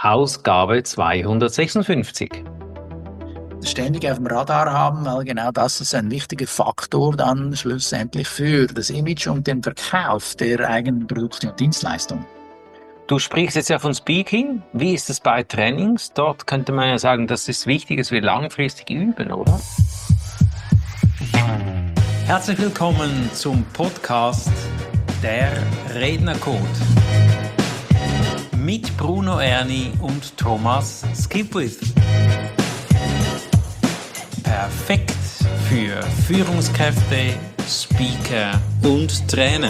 Ausgabe 256. Ständig auf dem Radar haben, weil genau das ist ein wichtiger Faktor dann schlussendlich für das Image und den Verkauf der eigenen Produkte und Dienstleistungen. Du sprichst jetzt ja von Speaking. Wie ist es bei Trainings? Dort könnte man ja sagen, das ist wichtig, dass wir langfristig üben, oder? Herzlich willkommen zum Podcast Der Rednercode mit Bruno Erni und Thomas Skipwith. Perfekt für Führungskräfte, Speaker und Trainer.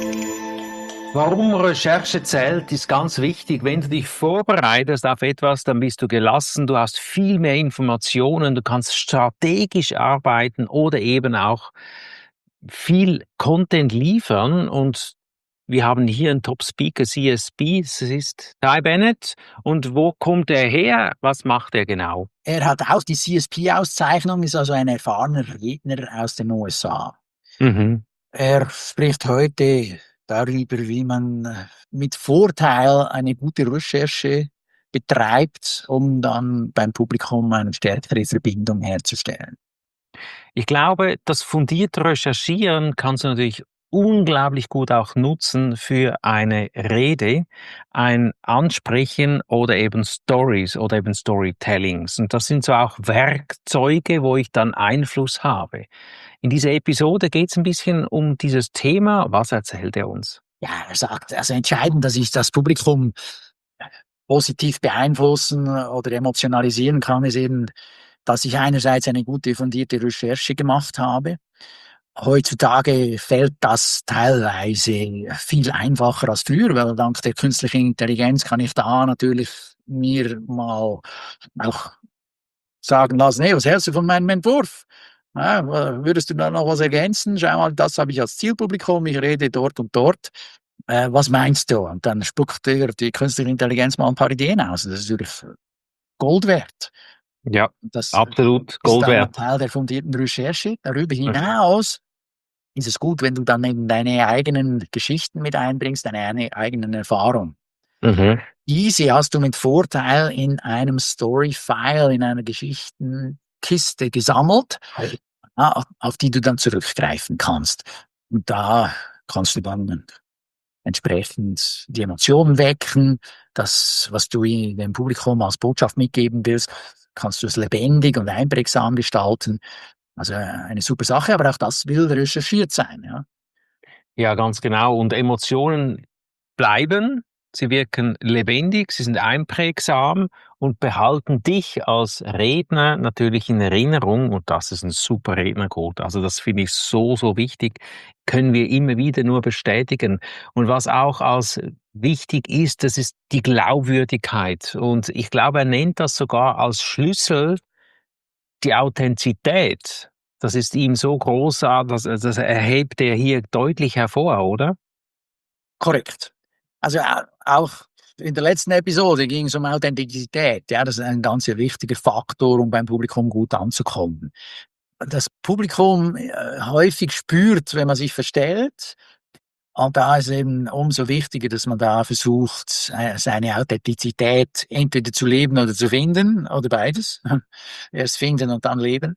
Warum Recherche zählt, ist ganz wichtig. Wenn du dich vorbereitest auf etwas, dann bist du gelassen, du hast viel mehr Informationen, du kannst strategisch arbeiten oder eben auch viel Content liefern. Und wir haben hier einen Top-Speaker, CSP, das ist Ty Bennett. Und wo kommt er her? Was macht er genau? Er hat auch die CSP-Auszeichnung, ist also ein erfahrener Redner aus den USA. Mhm. Er spricht heute darüber, wie man mit Vorteil eine gute Recherche betreibt, um dann beim Publikum eine stärkere Verbindung herzustellen. Ich glaube, das fundierte Recherchieren kannst du natürlich unglaublich gut auch nutzen für eine Rede, ein Ansprechen oder eben Stories oder eben Storytellings. Und das sind so auch Werkzeuge, wo ich dann Einfluss habe. In dieser Episode geht es ein bisschen um dieses Thema. Was erzählt er uns? Ja, er sagt, also entscheidend, dass ich das Publikum positiv beeinflussen oder emotionalisieren kann, ist eben, dass ich einerseits eine gute fundierte Recherche gemacht habe. Heutzutage fällt das teilweise viel einfacher als früher, weil dank der künstlichen Intelligenz kann ich da natürlich mir mal auch sagen lassen, hey, was hältst du von meinem Entwurf? Ja, würdest du da noch was ergänzen? Schau mal, das habe ich als Zielpublikum, ich rede dort und dort. Was meinst du? Und dann spuckt die künstliche Intelligenz mal ein paar Ideen aus. Das ist natürlich Gold wert. Ja, Das absolut ist Gold dann ein wert. Teil der fundierten Recherche. Darüber hinaus ist es gut, wenn du dann eben deine eigenen Geschichten mit einbringst, deine eigenen Erfahrungen. Mhm. Diese hast du mit Vorteil in einem Story-File, in einer Geschichtenkiste gesammelt, auf die du dann zurückgreifen kannst. Und da kannst du dann entsprechend die Emotionen wecken. Das, was du dem Publikum als Botschaft mitgeben willst, kannst du es lebendig und einprägsam gestalten. Also eine super Sache, aber auch das will recherchiert sein. Ja. Ja, ganz genau. Und Emotionen bleiben, sie wirken lebendig, sie sind einprägsam und behalten dich als Redner natürlich in Erinnerung. Und das ist ein super Rednercode. Also das finde ich so, so wichtig. Können wir immer wieder nur bestätigen. Und was auch als wichtig ist, das ist die Glaubwürdigkeit. Und ich glaube, er nennt das sogar als Schlüssel die Authentizität. Das ist ihm so groß, das erhebt er hier deutlich hervor, oder? Korrekt. Also auch in der letzten Episode ging es um Authentizität. Ja, das ist ein ganz wichtiger Faktor, um beim Publikum gut anzukommen. Das Publikum häufig spürt, wenn man sich verstellt. Und da ist eben umso wichtiger, dass man da versucht, seine Authentizität entweder zu leben oder zu finden oder beides. Erst finden und dann leben.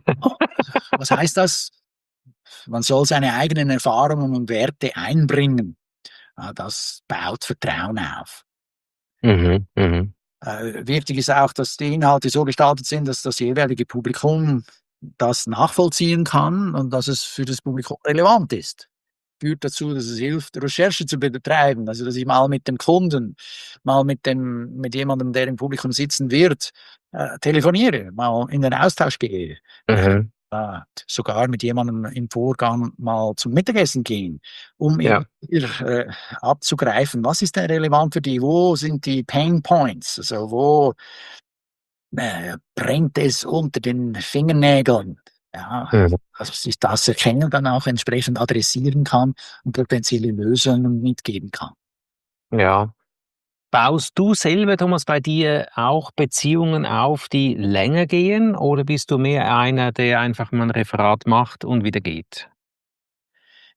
Was heißt das? Man soll seine eigenen Erfahrungen und Werte einbringen. Das baut Vertrauen auf. Mhm, mhm. Wichtig ist auch, dass die Inhalte so gestaltet sind, dass das jeweilige Publikum das nachvollziehen kann und dass es für das Publikum relevant ist. Führt dazu, dass es hilft, Recherche zu betreiben. Also, dass ich mal mit dem Kunden, mal mit jemandem, der im Publikum sitzen wird, telefoniere, mal in den Austausch gehe. Mhm. Sogar mit jemandem im Vorgang mal zum Mittagessen gehen, um Ja. abzugreifen, was ist denn relevant für die, wo sind die Pain Points, also wo brennt es unter den Fingernägeln. Ja, Mhm. dass ich das erkennen dann auch entsprechend adressieren kann und potenzielle Lösungen mitgeben kann. Ja. Baust du selber, Thomas, bei dir auch Beziehungen auf, die länger gehen, oder bist du mehr einer, der einfach mal ein Referat macht und wieder geht?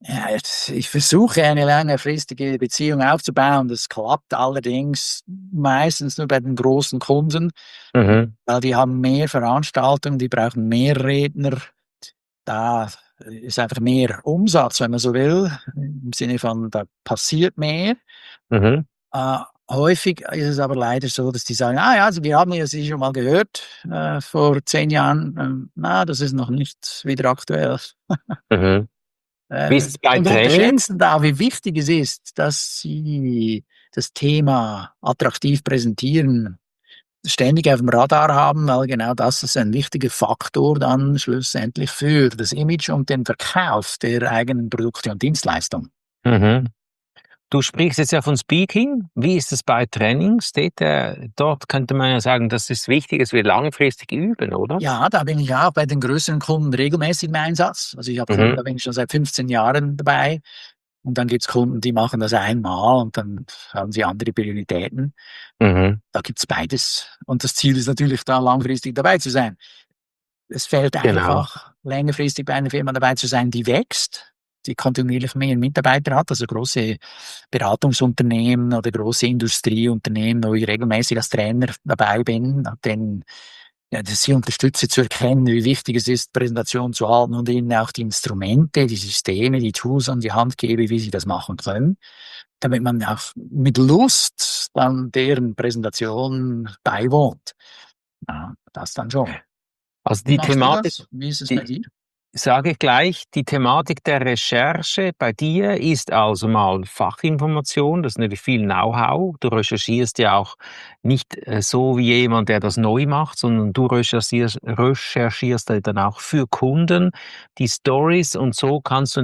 Ja, ich versuche eine längerfristige Beziehung aufzubauen. Das klappt allerdings meistens nur bei den großen Kunden, Mhm. weil die haben mehr Veranstaltungen, die brauchen mehr Redner. Da ist einfach mehr Umsatz, wenn man so will, im Sinne von, da passiert mehr. Mhm. Äh, Häufig ist es aber leider so, dass die sagen: „Ah ja, also wir haben ja Sie schon mal gehört, vor 10 Jahren.“ Na, das ist noch nicht wieder aktuell. Mhm. Wie ist es bei Und Trainings? unterschätzen da, wie wichtig es ist, dass Sie das Thema attraktiv präsentieren, ständig auf dem Radar haben, weil genau das ist ein wichtiger Faktor dann schlussendlich für das Image und den Verkauf der eigenen Produkte und Dienstleistungen. Mhm. Du sprichst jetzt ja von Speaking. Wie ist es bei Trainings? Dort könnte man ja sagen, das ist wichtig, dass wir langfristig üben, oder? Ja, da bin ich auch bei den größeren Kunden regelmäßig im Einsatz. Also, ich habe Kunden, Mhm. da bin ich schon seit 15 Jahren dabei und dann gibt's Kunden, die machen das einmal und dann haben sie andere Prioritäten. Mhm. Da gibt's beides und das Ziel ist natürlich, da langfristig dabei zu sein. Es fällt Genau. einfach, längerfristig bei einer Firma dabei zu sein, die wächst, die kontinuierlich mehr Mitarbeiter hat, also große Beratungsunternehmen oder große Industrieunternehmen, wo ich regelmäßig als Trainer dabei bin, den ja, dass sie unterstütze zu erkennen, wie wichtig es ist, Präsentationen zu halten und ihnen auch die Instrumente, die Systeme, die Tools an die Hand gebe, wie sie das machen können, damit man auch mit Lust dann deren Präsentation beiwohnt. Ja, das dann schon. Also Wie die machst du Thematik, das? Wie ist es bei die dir? sage ich gleich, die Thematik der Recherche bei dir ist also mal Fachinformation, das ist natürlich viel Know-how. Du recherchierst ja auch nicht so wie jemand, der das neu macht, sondern du recherchierst halt dann auch für Kunden die Stories und so kannst du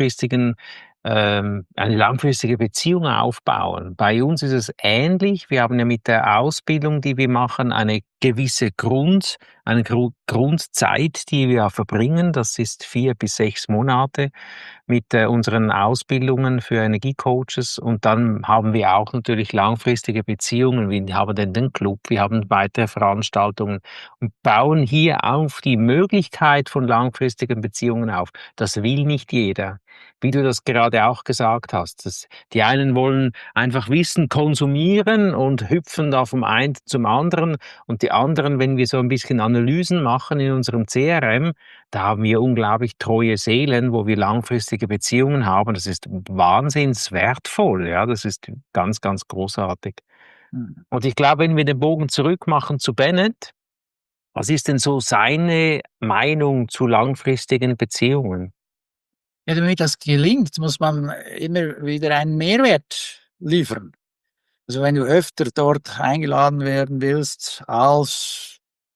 eine langfristige Beziehung aufbauen. Bei uns ist es ähnlich. Wir haben ja mit der Ausbildung, die wir machen, eine Grundzeit, die wir verbringen. Das ist 4 bis 6 Monate mit unseren Ausbildungen für Energiecoaches. Und dann haben wir auch natürlich langfristige Beziehungen. Wir haben dann den Club, wir haben weitere Veranstaltungen und bauen hier auf die Möglichkeit von langfristigen Beziehungen auf. Das will nicht jeder. Wie du das gerade auch gesagt hast. Die einen wollen einfach Wissen konsumieren und hüpfen da vom einen zum anderen. Und die anderen, wenn wir so ein bisschen Analysen machen in unserem CRM, da haben wir unglaublich treue Seelen, wo wir langfristige Beziehungen haben. Das ist wahnsinns wertvoll, ja, das ist ganz, ganz großartig. Mhm. Und ich glaube, wenn wir den Bogen zurück machen zu Bennett, was ist denn so seine Meinung zu langfristigen Beziehungen? Ja, damit das gelingt, muss man immer wieder einen Mehrwert liefern. Also, wenn du öfter dort eingeladen werden willst als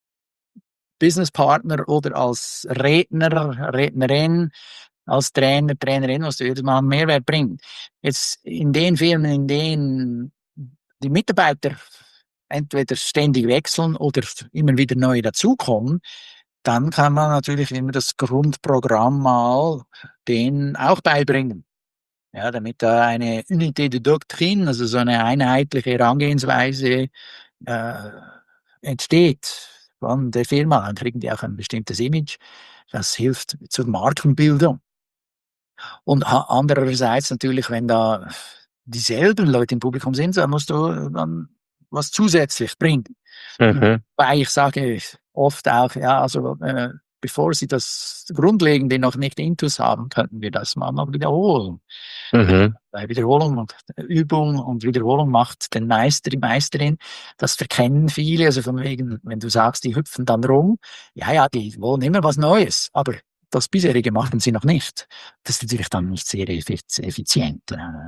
Businesspartner oder als Redner, Rednerin, als Trainer, Trainerin, musst du jedes Mal einen Mehrwert bringen. Jetzt in den Firmen, in denen die Mitarbeiter entweder ständig wechseln oder immer wieder neue dazukommen, dann kann man natürlich immer das Grundprogramm mal denen auch beibringen. Ja, damit da eine Unité de Doctrine, also so eine einheitliche Herangehensweise äh, entsteht von der Firma, dann kriegen die auch ein bestimmtes Image. Das hilft zur Markenbildung. Und andererseits natürlich, wenn da dieselben Leute im Publikum sind, dann musst du dann was zusätzlich bringen. Mhm, Wobei ich sage oft auch, ja, also bevor Sie das Grundlegende noch nicht intus haben, könnten wir das mal noch wiederholen. mhm, Weil Wiederholung und Übung und Wiederholung macht den Meister, die Meisterin. Das verkennen viele. Also von wegen, wenn du sagst, die hüpfen dann rum, ja, ja, die wollen immer was Neues, aber das bisherige machen sie noch nicht. Das ist natürlich dann nicht sehr effizient.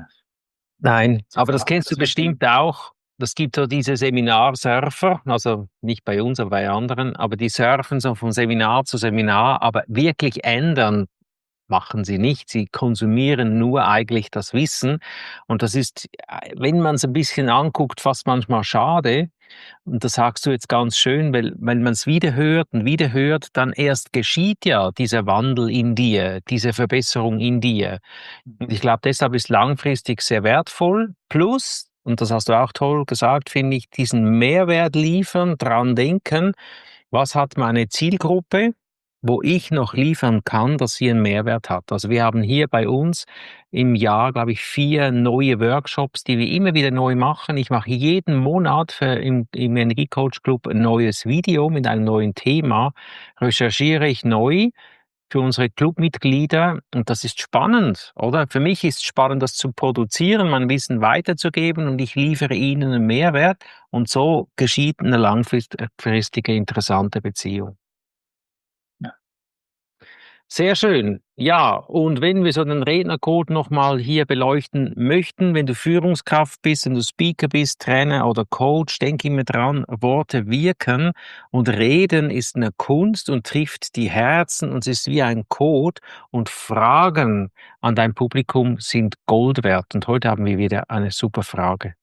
nein, aber das kennst du Das wird bestimmt auch. Das gibt so diese Seminarsurfer, also nicht bei uns, aber bei anderen, aber die surfen so von Seminar zu Seminar, aber wirklich ändern machen sie nicht. Sie konsumieren nur eigentlich das Wissen. Und das ist, wenn man es ein bisschen anguckt, fast manchmal schade. Und das sagst du jetzt ganz schön, weil wenn man es wieder hört, dann erst geschieht ja dieser Wandel in dir, diese Verbesserung in dir. Und ich glaube, deshalb ist langfristig sehr wertvoll. Plus, und das hast du auch toll gesagt, finde ich, diesen Mehrwert liefern, dran denken, was hat meine Zielgruppe? wo ich noch liefern kann, dass sie einen Mehrwert hat. Also wir haben hier bei uns im Jahr, glaube ich, 4 neue Workshops, die wir immer wieder neu machen. Ich mache jeden Monat im Energiecoach Club ein neues Video mit einem neuen Thema, recherchiere ich neu für unsere Clubmitglieder und das ist spannend, oder? Für mich ist es spannend, das zu produzieren, mein Wissen weiterzugeben und ich liefere ihnen einen Mehrwert und so geschieht eine langfristige, interessante Beziehung. Ja. Sehr schön. Ja, und wenn wir so den Rednercode nochmal hier beleuchten möchten, wenn du Führungskraft bist, wenn du Speaker bist, Trainer oder Coach, denk immer dran, Worte wirken und Reden ist eine Kunst und trifft die Herzen und es ist wie ein Code und Fragen an dein Publikum sind Gold wert. Und heute haben wir wieder eine super Frage.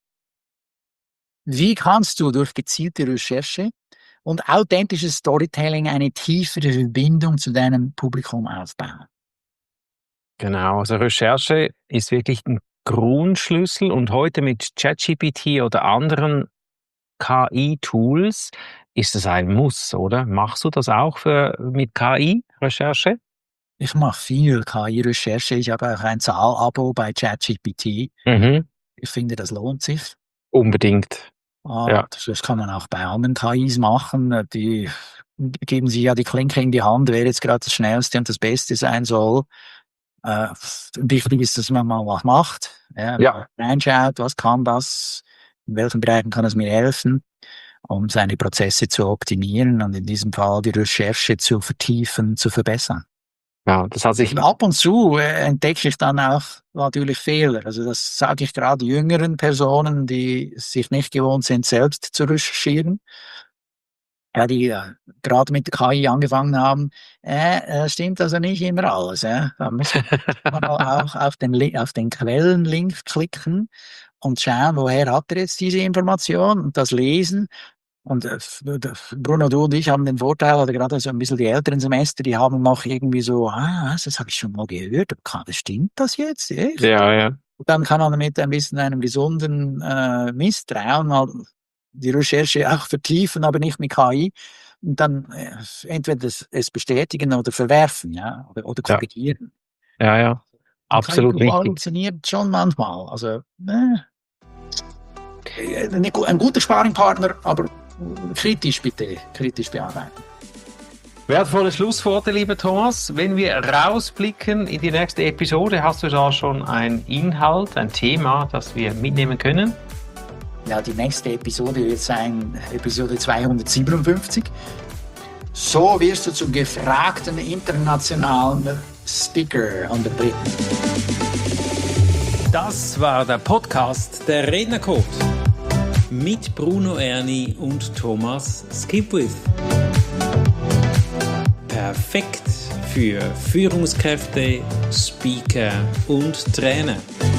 Wie kannst du durch gezielte Recherche und authentisches Storytelling eine tiefere Verbindung zu deinem Publikum aufbauen? Genau, also Recherche ist wirklich ein Grundschlüssel und heute mit ChatGPT oder anderen KI-Tools ist es ein Muss, oder? Machst du das auch mit KI-Recherche? Ich mache viel KI-Recherche. Ich habe auch ein Zahlabo bei ChatGPT. Mhm. Ich finde, das lohnt sich. Unbedingt. Ja. Das kann man auch bei anderen KIs machen. Die geben sich ja die Klinke in die Hand, wer jetzt gerade das Schnellste und das Beste sein soll. Wichtig ist, dass man mal was macht. Ja. Reinschaut, was kann das? In welchen Bereichen kann es mir helfen? Um seine Prozesse zu optimieren und in diesem Fall die Recherche zu vertiefen, zu verbessern. Ja, das hat sich. Und ab und zu entdecke ich dann auch natürlich Fehler. Also das sage ich gerade jüngeren Personen, die sich nicht gewohnt sind, selbst zu recherchieren. Ja, die gerade mit der KI angefangen haben, stimmt also nicht immer alles. Da muss man auch auf den Quellenlink klicken und schauen, woher hat er jetzt diese Information und das lesen. Und Bruno, du und ich haben den Vorteil, oder gerade so ein bisschen die älteren Semester, die haben noch irgendwie so, das habe ich schon mal gehört, stimmt das jetzt? Echt? Ja, ja. Und dann kann man mit ein bisschen einem gesunden Misstrauen mal die Recherche auch vertiefen, aber nicht mit KI. Und dann entweder es bestätigen oder verwerfen, ja, oder korrigieren. Ja, ja. Absolut KI richtig. funktioniert schon manchmal. Also, ein guter Sparringpartner, aber kritisch bitte, kritisch bearbeiten. Wertvolle Schlussworte, lieber Thomas. Wenn wir rausblicken in die nächste Episode, hast du da schon einen Inhalt, ein Thema, das wir mitnehmen können? Ja, die nächste Episode wird sein Episode 257. So wirst du zum gefragten internationalen Speaker an der Briten. Das war der Podcast der Rednercode mit Bruno Erni und Thomas Skipwith. Perfekt für Führungskräfte, Speaker und Trainer.